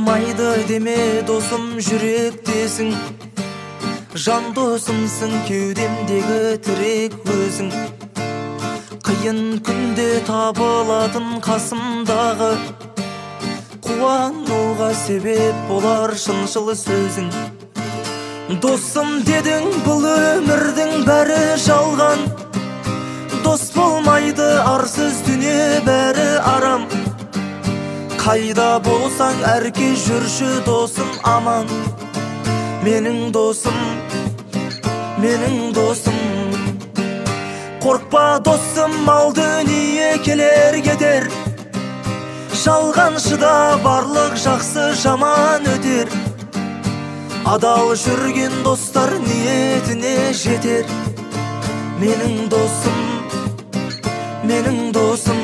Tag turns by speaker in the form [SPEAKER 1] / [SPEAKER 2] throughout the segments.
[SPEAKER 1] болмайды деме досым, жүректесің. Жан досымсың, кеудемдегі тірек өзің. Қиын күнде табылатын қасымдағы, қуануға себеп болар шыншыл сөзің. Досым дедің, бұл өмірдің бәрі жалған. Дос болмайды арсыз дүние, бәрі арам. Қайда болсаң әрке жүрші досым аман. Менің досым, менің досым. Қорқпа досым, мал дүние келер кетер. Жалғаншыда барлық жақсы жаман өтер. Адал жүрген достар ниетіне жетер. Менің досым, менің досым.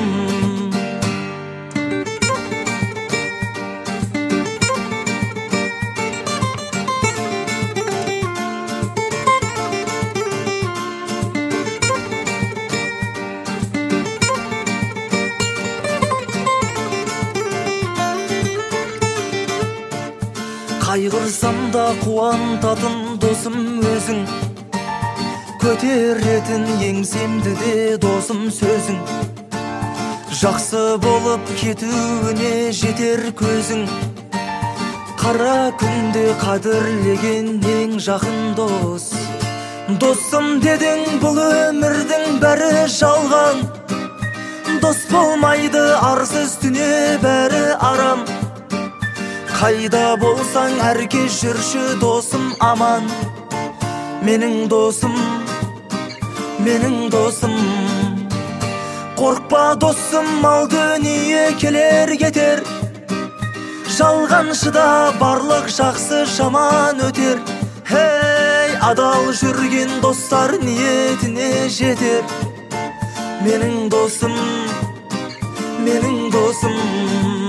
[SPEAKER 1] Қайғырсам да қуантатын досым өзің. Көтеретін еңсемді де досым сөзің. Жақсы болып кетуіне жетер көзің. Қара күнде қадірлеген ең жақын дос. Досым дедің, бұл өмірдің бәрі жалған. Дос болмайды арсыз дүние, бәрі арам. Қайда болсаң әрке жүрші досым аман. Менің досым, менің досым. Қорқпа досым, мал дүние келер кетер. Жалғаншыда барлық жақсы жаман өтер. Хей, адал жүрген достар ниетіне жетер. Менің досым, менің досым.